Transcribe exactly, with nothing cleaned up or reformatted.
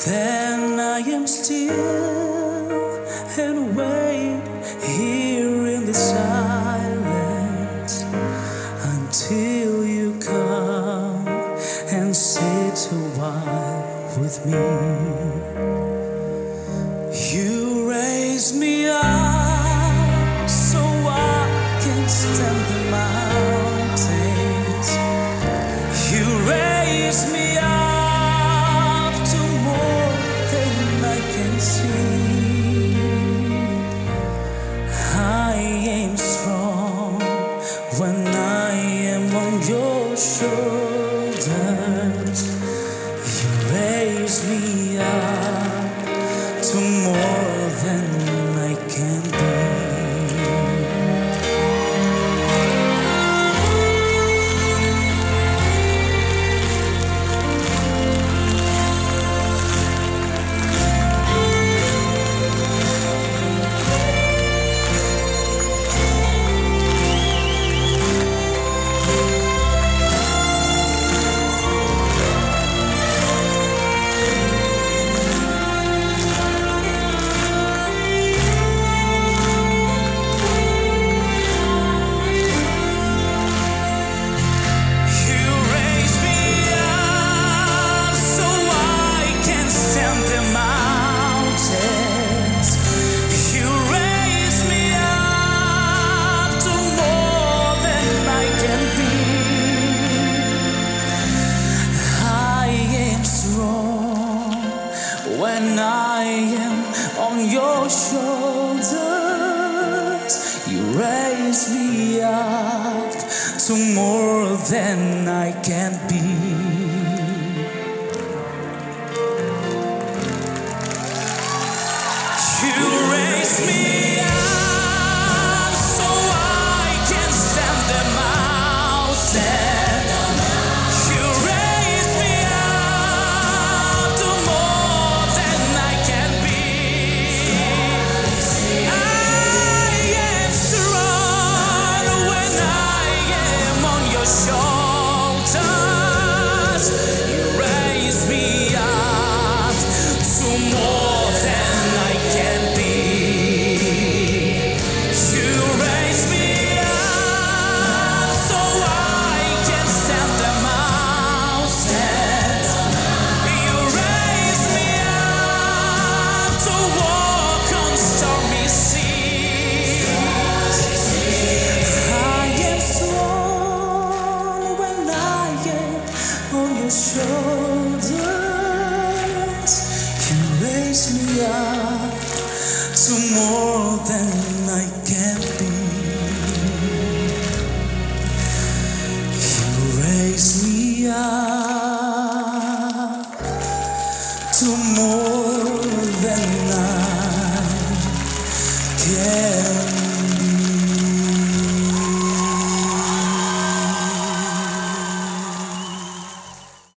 Then I am still and wait here in the silence until you come and sit a while with me. You raise me up so I can stand the mountains. You raise me up to more than I can see. I am strong when I am on your shoulders. You raise me up to more than I can be. When I am on your shoulders, you raise me up to more than I can be. You raise me up so I can stand the mountain. Shoulders, you raise me up to more than I can be. You raise me up to more than I can be.